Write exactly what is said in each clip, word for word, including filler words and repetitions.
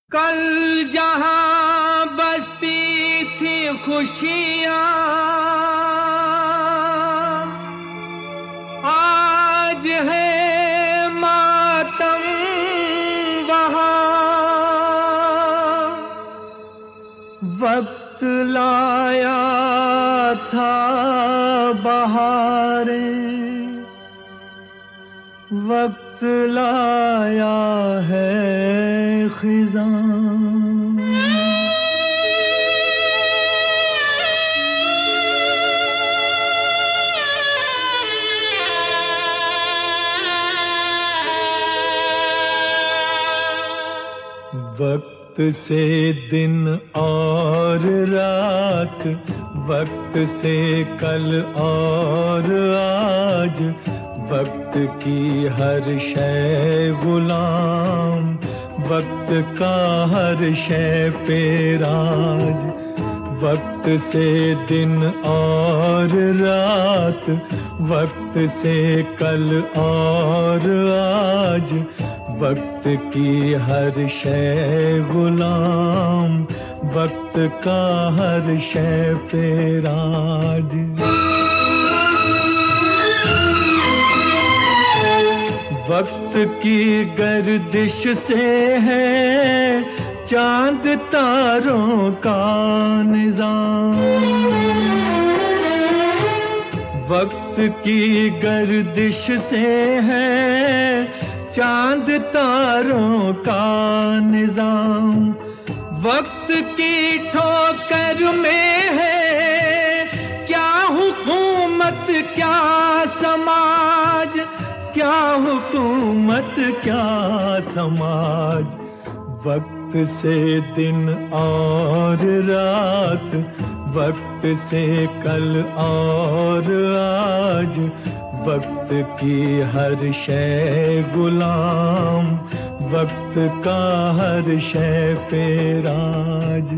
कल जहां बसती थी खुशियां, आज है मातम वहां। वक्त लाया था बहारें, वक्त लाया है खिज़ां। वक्त से दिन और रात, वक्त से कल और आज, वक्त की हर शय गुलाम, वक्त का हर शय पे राज। वक्त से दिन और रात, वक्त से कल और आज, वक्त की हर शय गुलाम, वक्त का हर शय पे राज। वक्त की गर्दिश से है चांद तारों का निजाम। वक्त की गर्दिश से है चांद तारों का निजाम। वक्त की ठोकर में है क्या हुकूमत क्या समाज, क्या हुकूमत क्या समाज। वक्त से दिन और रात, वक्त से कल और आज, वक्त की हर शय गुलाम, वक्त का हर शय पे राज।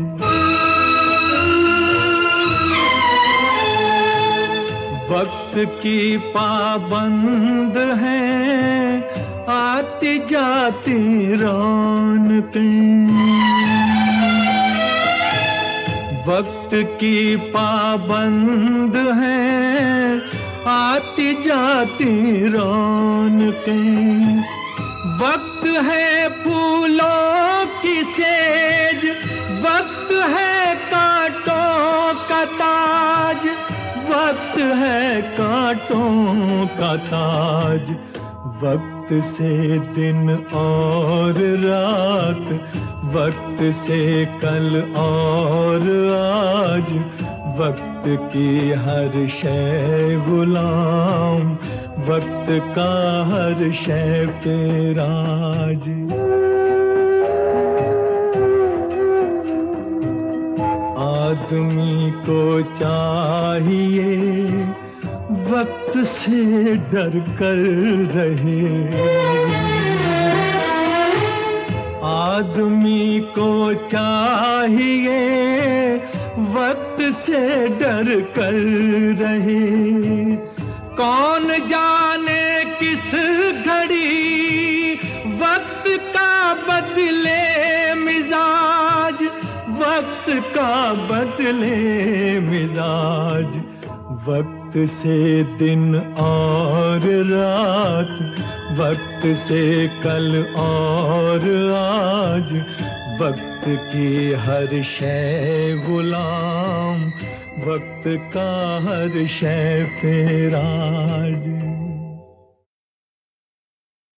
वक्त की पाबंद है आती जाती रौनकें। वक्त की पाबंद है आती जाती रौनकें। वक्त है फूलों की सेज, वक्त है कांटों का ताज, वक्त है कांटों का ताज। वक्त से दिन और रात, वक्त से कल और आज, वक्त की हर शय गुलाम, वक्त का हर शय पे राज। आदमी को चाहिए वक्त से डर कर रहे। आदमी को चाहिए वक्त से डर कर रहे। कौन जाने किस घड़ी वक्त का बदले मिजाज, वक्त का बदले मिजाज। वक्त से दिन और रात, वक्त से कल और आज, वक्त की हर शय गुलाम, वक्त का हर शय पे राज।